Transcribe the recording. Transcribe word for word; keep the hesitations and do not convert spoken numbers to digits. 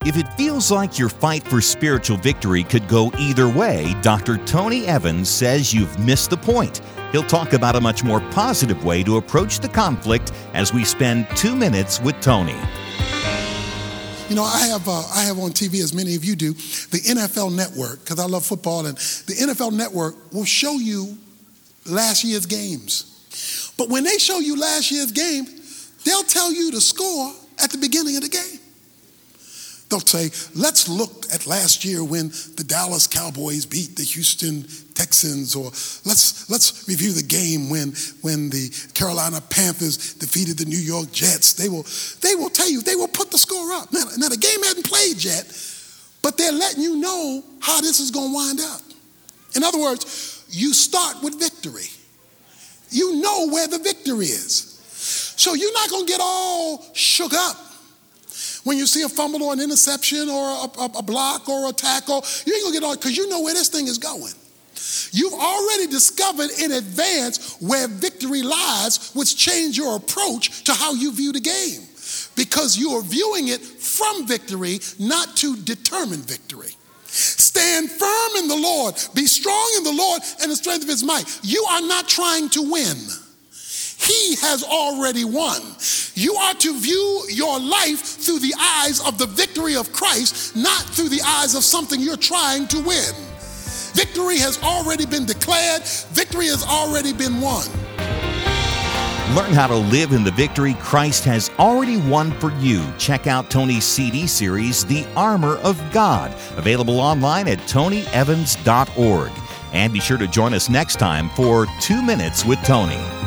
If it feels like your fight for spiritual victory could go either way, Doctor Tony Evans says you've missed the point. He'll talk about a much more positive way to approach the conflict as we spend two minutes with Tony. You know, I have uh, I have on T V, as many of you do, the N F L Network, because I love football, and the N F L Network will show you last year's games. But when they show you last year's game, they'll tell you the score at the beginning of the game. They'll say, let's look at last year when the Dallas Cowboys beat the Houston Texans, or let's let's review the game when when the Carolina Panthers defeated the New York Jets. They will they will tell you, they will put the score up. Now, now the game hasn't played yet, but they're letting you know how this is going to wind up. In other words, you start with victory. You know where the victory is. So you're not going to get all shook up when you see a fumble or an interception or a, a, a block or a tackle. You ain't going to get all, because you know where this thing is going. You've already discovered in advance where victory lies, which change your approach to how you view the game, because you are viewing it from victory, not to determine victory. Stand firm in the Lord. Be strong in the Lord and the strength of his might. You are not trying to win. He has already won. You are to view your life through the eyes of the victory of Christ, not through the eyes of something you're trying to win. Victory has already been declared. Victory has already been won. Learn how to live in the victory Christ has already won for you. Check out Tony's C D series, The Armor of God, available online at tony evans dot org. And be sure to join us next time for Two Minutes with Tony.